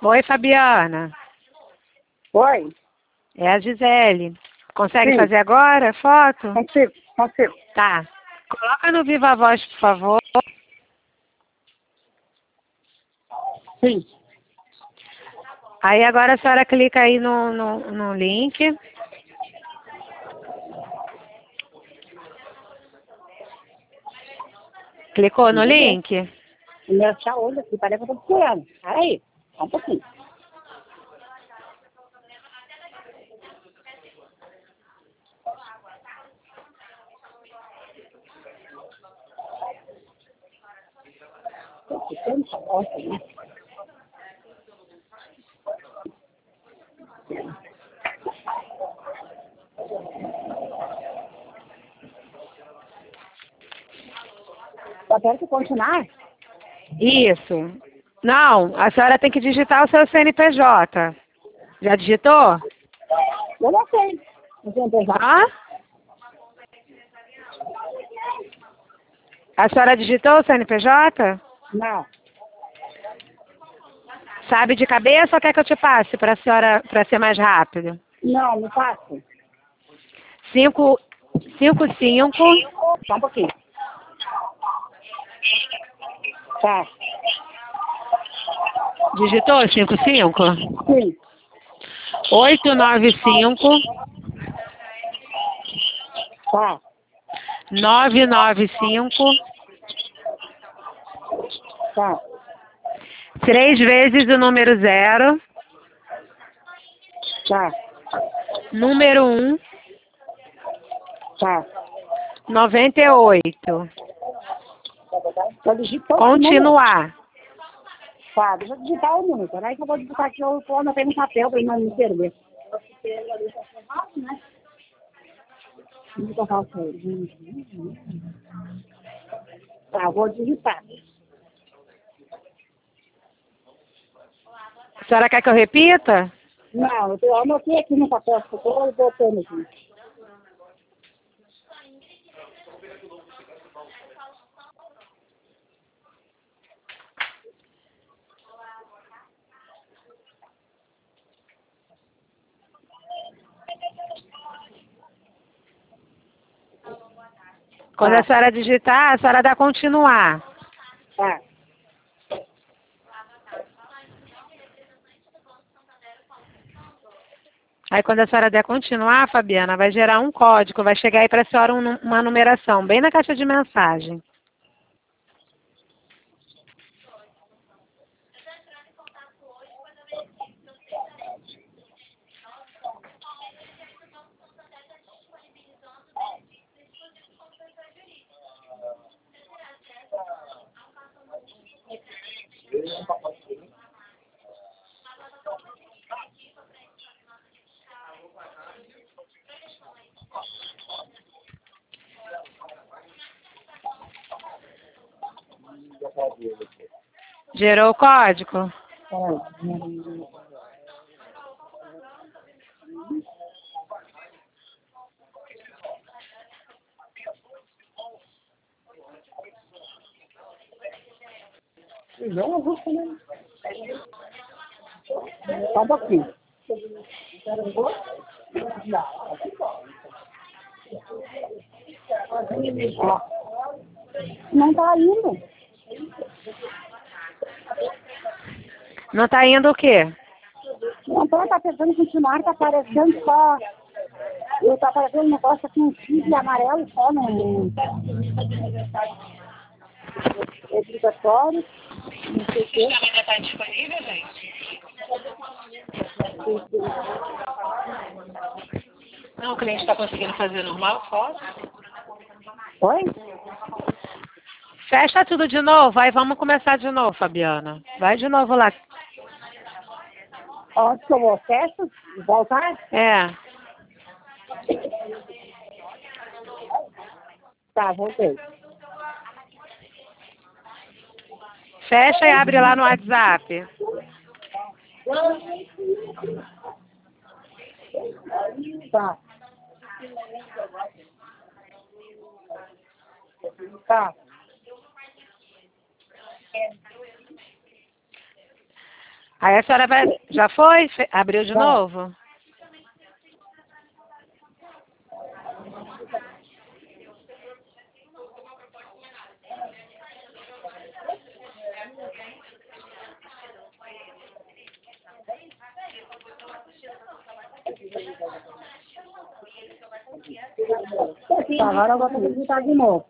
Oi, Fabiana. Oi? É a Gisele. Consegue Sim. fazer agora a foto? Consigo. Tá. Coloca no Viva Voz, por favor. Sim. Aí agora a senhora clica aí no link. Clicou no link? Meu tchau, olho aqui, parece que eu tô procurando. Peraí, só um pouquinho. Tô ficando essa bosta aí. Só quero que continuar. Isso. Não, a senhora tem que digitar o seu CNPJ. Já digitou? Eu não sei. Não tem empresa. Hã? A senhora digitou o CNPJ? Não. Sabe de cabeça ou quer que eu te passe para a senhora, para ser mais rápido? Não, não faço. 555. Só um pouquinho. Tá. Digitou 55? Sim. 895 Tá. 995 Tá. 3 vezes o número 0, Tá. número 1, Tá. 98. Eu digito o número. Continuar. Tá, deixa eu digitar o número. Peraí que eu vou digitar aqui, eu anotei no papel pra ele não me perder. Muito rápido. Tá, vou digitar. A senhora quer que eu repita? Não, eu anotei aqui no papel, eu tô botando aqui. Quando a senhora digitar, a senhora dá continuar. Tá. Aí quando a senhora der continuar, Fabiana, vai gerar um código, vai chegar aí para a senhora uma numeração, bem na caixa de mensagem. Gerou o código? Peraí. Não, eu vou comer. Só um pouquinho. Ó. Não tá indo. Não está indo o quê? Não tá tentando continuar, tá aparecendo só. Eu tá aparecendo um negócio aqui, um X amarelo só no obrigatório. Não sei o quê. Ainda está disponível, gente? Não, o cliente está conseguindo fazer normal, foto. Oi? Fecha tudo de novo, aí vamos começar de novo, Fabiana. Vai de novo lá. Onde que eu vou? Fecho? Voltar? É. Tá, voltei. Fecha e abre lá no WhatsApp. Tá. Tá. Aí a senhora vai... Já foi? Abriu de novo? Tá, agora eu vou ter que digitar de novo.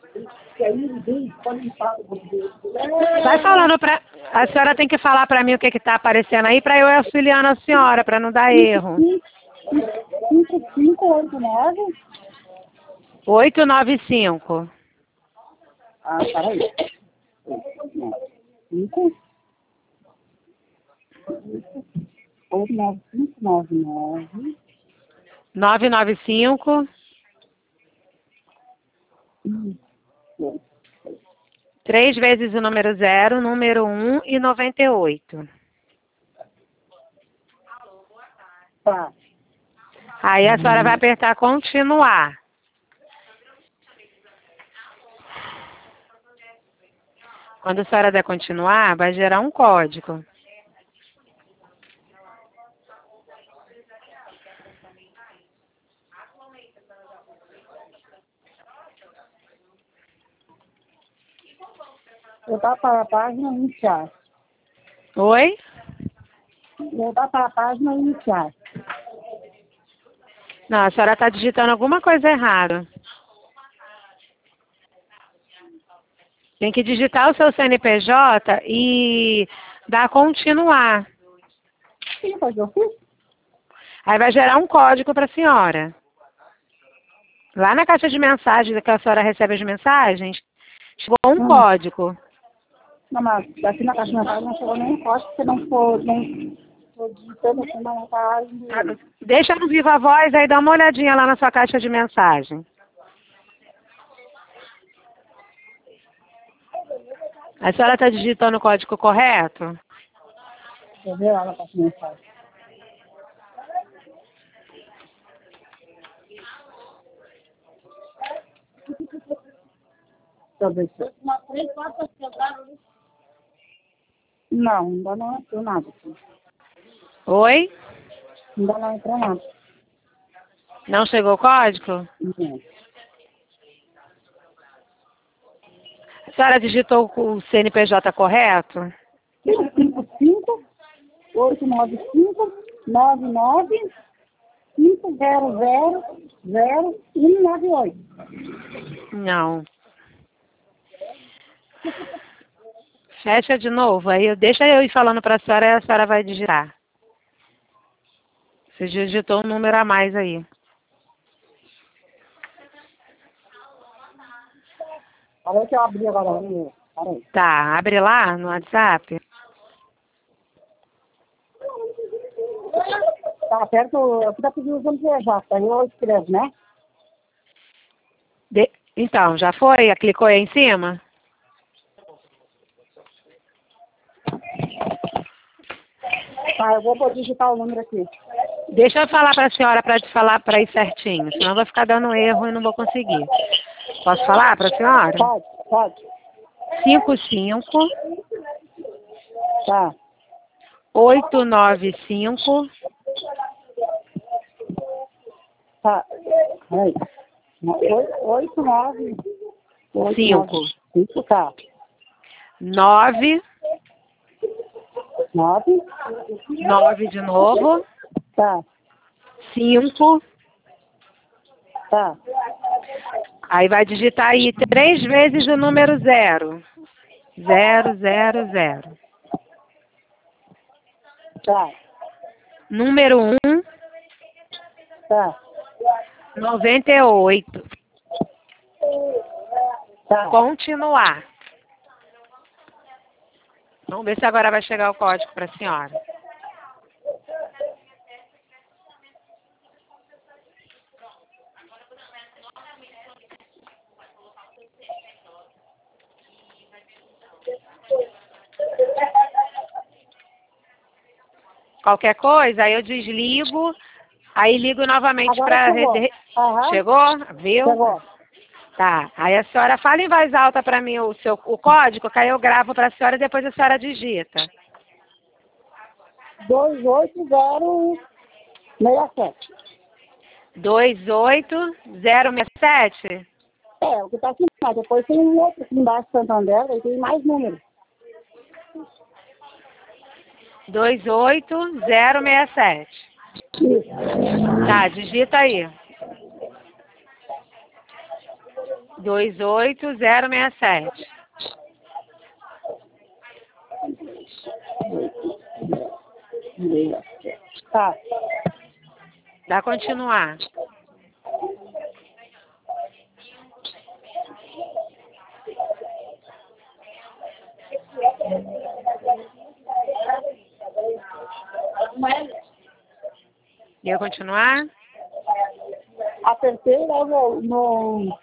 Vai falando pra... A senhora tem que falar pra mim o que que tá aparecendo aí pra eu ir auxiliando a senhora, pra não dar erro. 5589. 895. Ah, peraí. 5 89599. 995. 3 vezes o número 0, número 1 e 98. Tá. Aí a senhora vai apertar continuar. Quando a senhora der continuar, vai gerar um código. Voltar para a página iniciar. Oi? Voltar para a página iniciar. Não, a senhora está digitando alguma coisa errada. Tem que digitar o seu CNPJ e dar continuar. Sim, foi o que eu fiz? Aí vai gerar um código para a senhora. Lá na caixa de mensagens, que a senhora recebe as mensagens, chegou um código. Não, mas aqui na caixa de mensagem não chegou nem código, porque não for, não tô digitando assim, não tá indo. Deixa no Viva Voz, aí dá uma olhadinha lá na sua caixa de mensagem. A senhora está digitando o código correto? Deixa eu ver lá na caixa de mensagem. Deixa eu ver se... Não, ainda não entrou nada aqui. Oi? Ainda não entrou nada. Não chegou o código? Não. A senhora digitou o CNPJ correto? 55 895 99 500 198. Não. Fecha de novo, aí deixa eu ir falando para a senhora e a senhora vai digitar. Você digitou um número a mais aí. Parece que eu abri agora. Peraí. Tá, abre lá no WhatsApp. Tá certo, aqui tá pedindo os CNPJ, aí eu escrevo, né? Então, já foi? Clicou aí em cima? Tá, eu vou digitar o número aqui. Deixa eu falar para a senhora para te falar para ir certinho, senão vai ficar dando erro e não vou conseguir. Posso falar para a senhora? Pode, pode. 55 Tá. 895 Tá. Peraí. 8, 9. 5 5, tá. 9 9. 9 de novo. Tá. 5. Tá. Aí vai digitar aí 3 vezes o número 0. 0, 0, 0. Tá. Número 1, Tá. 98. Tá. Continuar. Vamos ver se agora vai chegar o código para a senhora. Qualquer coisa, aí eu desligo, aí ligo novamente para... Chegou? Viu? Chegou. Tá. Aí a senhora fala em voz alta para mim o código, que aí eu gravo para a senhora e depois a senhora digita. 28067. 28067? É, o que tá aqui embaixo. Depois tem um outro aqui embaixo, Santander, aí tem mais números. 28067. Isso. Tá, digita aí. 28067. Tá. Dá continuar. Deu continuar? Apertei lá no...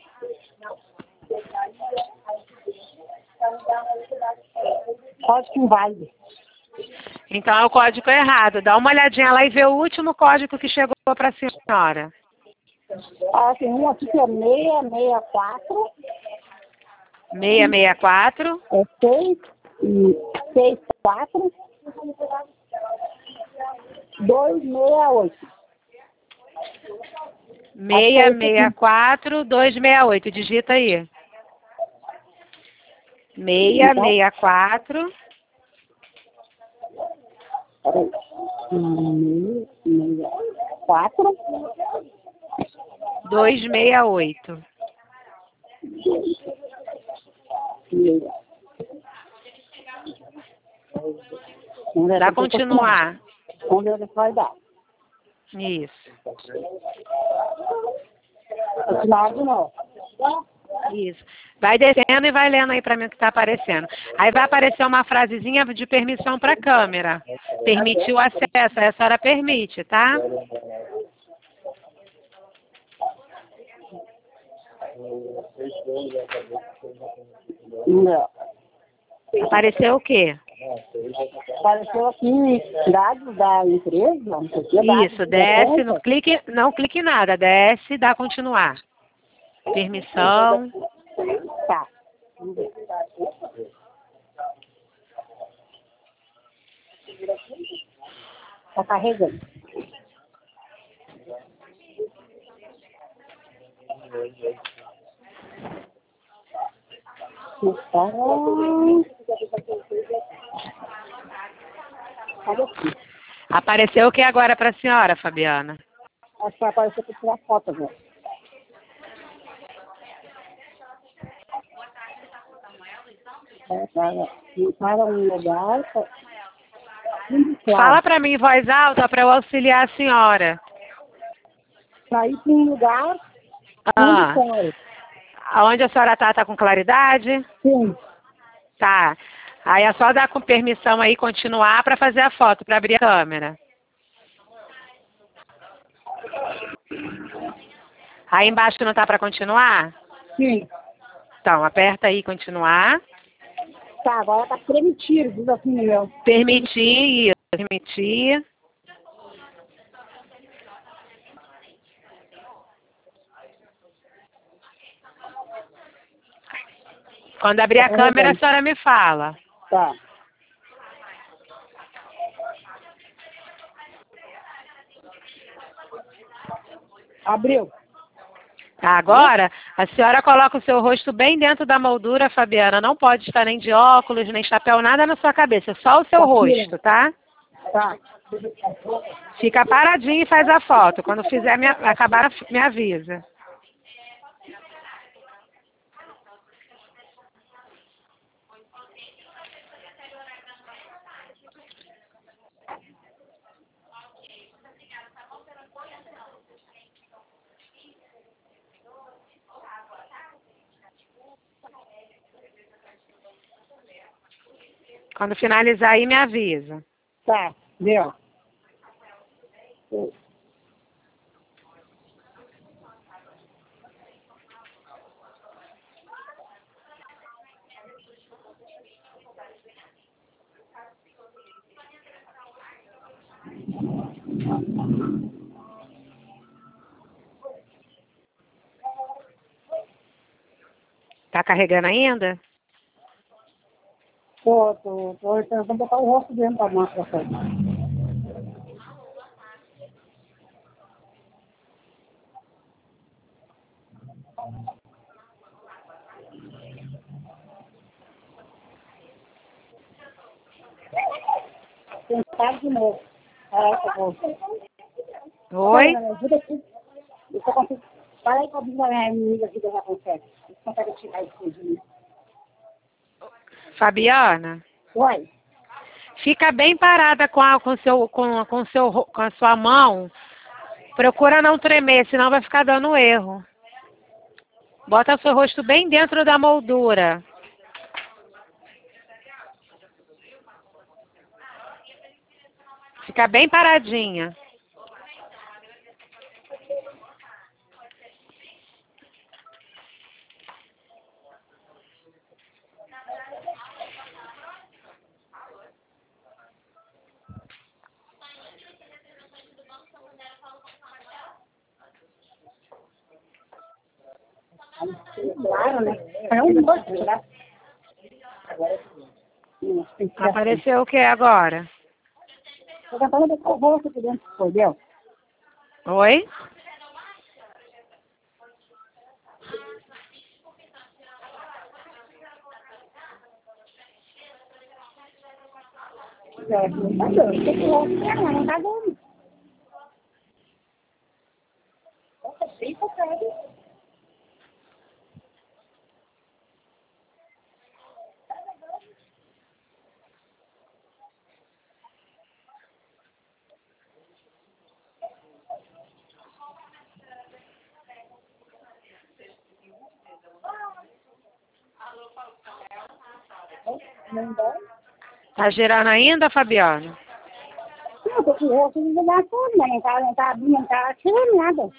Código inválido. Então é o código errado. Dá uma olhadinha lá e vê o último código que chegou para a senhora. Ah, tem um aqui que é 664. 664. É 664 268. 664 268. Digita aí. Então, 664. peraí. 664 268. Dá continuar. Vamos ver o que vai dar. Isso. Continuar de novo. Isso. Vai descendo e vai lendo aí para mim o que está aparecendo. Aí vai aparecer uma frasezinha de permissão para a câmera. Permitiu o acesso. Aí a senhora permite, tá? Não. Apareceu o quê? Apareceu aqui dados da empresa, não sei o que. Isso, desce, não clique em nada. Desce, dá continuar. Permissão. Tá. Tá carregando. Apareceu o que agora para a senhora, Fabiana? Acho que vai aparecer para tirar foto agora. Para um lugar. Fala para mim em voz alta para eu auxiliar a senhora. Para ir para um lugar. Ah, onde a senhora tá com claridade? Sim. Tá. Aí é só dar com permissão aí, continuar para fazer a foto, para abrir a câmera. Aí embaixo não tá para continuar? Sim. Então, aperta aí, continuar. Tá, agora tá permitido, diz assim no meu. Permitir, permitir. Quando abrir a câmera, a senhora me fala. Tá. Abriu. Agora, a senhora coloca o seu rosto bem dentro da moldura, Fabiana. Não pode estar nem de óculos, nem chapéu, nada na sua cabeça. Só o seu rosto, tá? Tá. Fica paradinho e faz a foto. Quando fizer, acabar, me avisa. Quando finalizar aí, me avisa. Tá. Deu. Tá carregando ainda? Tô tentando botar o rosto dentro da máscara. Tentado de novo. Oi? Ajuda aqui. Eu só consigo. Fala aí com a minha amiga aqui da consegue. Você consegue tirar isso de mim. Fabiana, Oi. fica bem parada com a sua mão. Procura não tremer, senão vai ficar dando erro. Bota o seu rosto bem dentro da moldura. Fica bem paradinha. Claro, né? É um monte, né? Apareceu o que agora? Tô tentando ver qual rosto aqui dentro, entendeu? Oi? É, não tá dando. Tem que rosto, não tá dando. Nossa, bem focado. Não dá. Tá girando ainda, Fabiana? Não, tô com o rosto de lugar tudo, mas não tá tirando nada.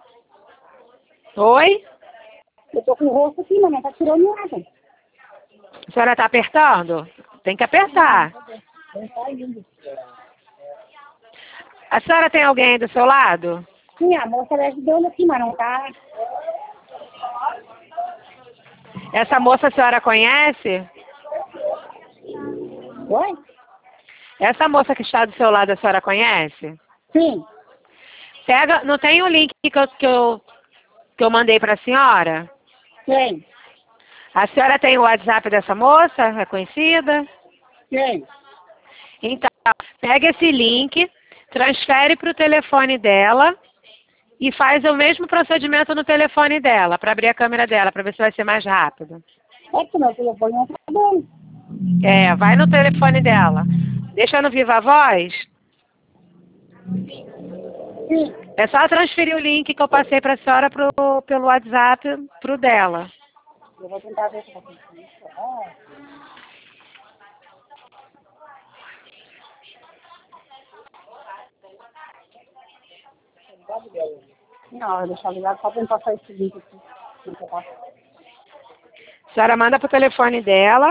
Oi? Eu tô com o rosto aqui, mas não tá tirando nada. A senhora tá apertando? Tem que apertar. Não tá indo. A senhora tem alguém aí do seu lado? Sim, a moça tá ajudando aqui, mas não tá. Essa moça a senhora conhece? Oi? Essa moça que está do seu lado a senhora conhece? Sim. Pega, não tem o link que eu mandei para a senhora? Tem. A senhora tem o WhatsApp dessa moça? É conhecida? Tem. Então, pega esse link, transfere para o telefone dela e faz o mesmo procedimento no telefone dela, para abrir a câmera dela, para ver se vai ser mais rápido. É que meu telefone não tá dando. É, vai no telefone dela. Deixa no Viva Voz. Sim. É só transferir o link que eu passei para a senhora pelo WhatsApp pro dela. Eu vou tentar ver se eu consigo. Não, eu deixar ligado só pra eu passar esse link aqui. A senhora manda pro telefone dela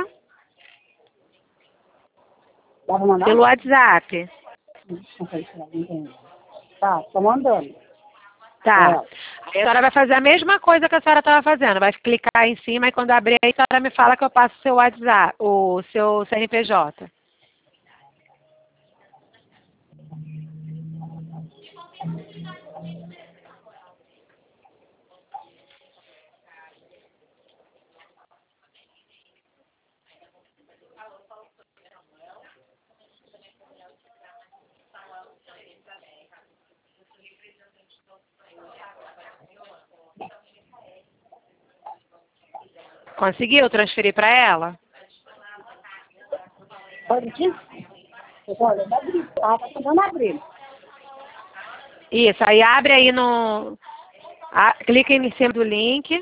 Dá pra mandar? pelo WhatsApp. Tá, tô mandando. Tá. É. Aí a senhora vai fazer a mesma coisa que a senhora estava fazendo. Vai clicar em cima e quando abrir aí, a senhora me fala que eu passo o seu WhatsApp, o seu CNPJ. Conseguiu transferir para ela? Pode ir? Eu tô olhando abrir. Tá tentando abrir. Isso, aí abre aí no... clica em cima do link.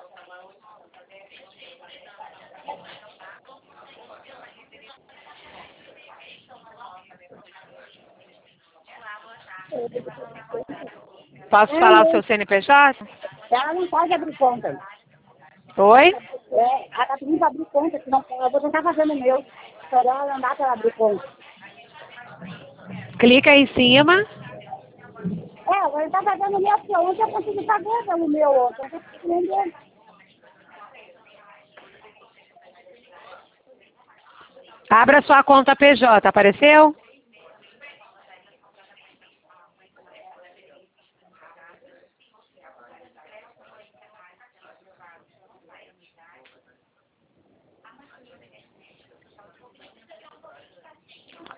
Posso falar o seu CNPJ? Ela não pode abrir conta. Oi? É, ela tá pedindo pra abrir conta, senão eu vou tentar fazendo o meu. Pra ela andar pra ela abrir conta. Clica em cima. É, agora tá fazendo o meu, porque ontem eu consegui pagar pelo meu ontem. Eu consegui vender. Abra sua conta PJ, apareceu?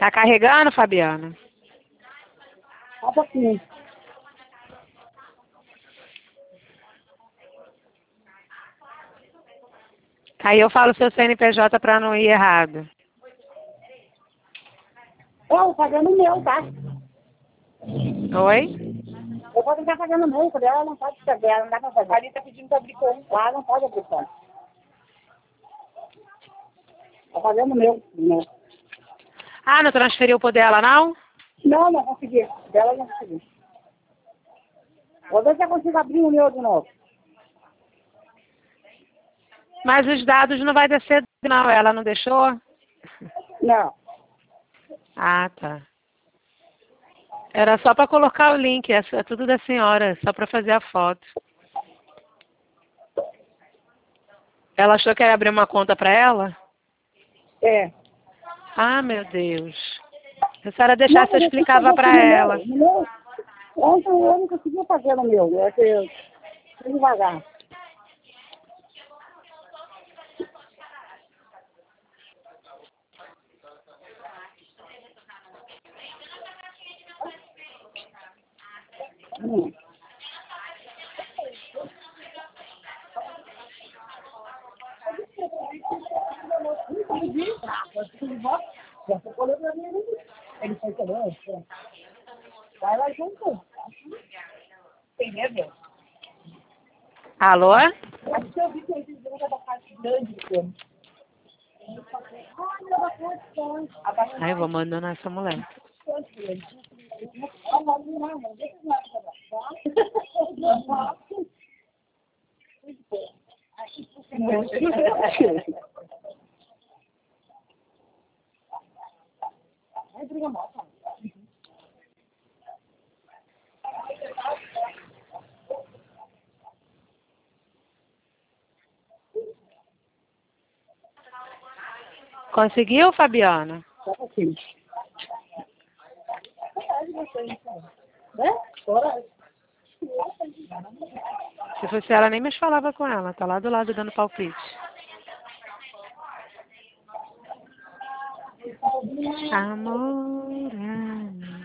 Tá carregando, Fabiana? Só um pouquinho. Aí eu falo seu CNPJ pra não ir errado. Eu vou fazer no meu, tá? Oi? Eu vou tentar fazer no meu, porque ela não pode fazer, ela não dá pra fazer. Ali tá pedindo pra abrir conta. Lá não pode abrir conta. Vou fazer no meu. Ah, não transferiu pro dela, não? Não, não consegui. Dela não consegui. Vou ver se eu consigo abrir o meu de novo. Mas os dados não vai descer, não. Ela não deixou? Não. Ah, tá. Era só para colocar o link. É tudo da senhora. Só para fazer a foto. Ela achou que ia abrir uma conta para ela? É. Ah, meu Deus. Se a senhora deixasse, eu explicava para ela. No meu, ontem eu não consegui fazer no meu. É que eu fui devagar. Ele foi também. Vai lá junto. Tem medo? Alô? Acho que eu vi que eles viram da parte grande do corpo. Ai, eu vou mandando essa mulher. Conseguiu, Fabiana? Se fosse ela, nem mais falava com ela. Tá lá do lado dando palpite. Amor.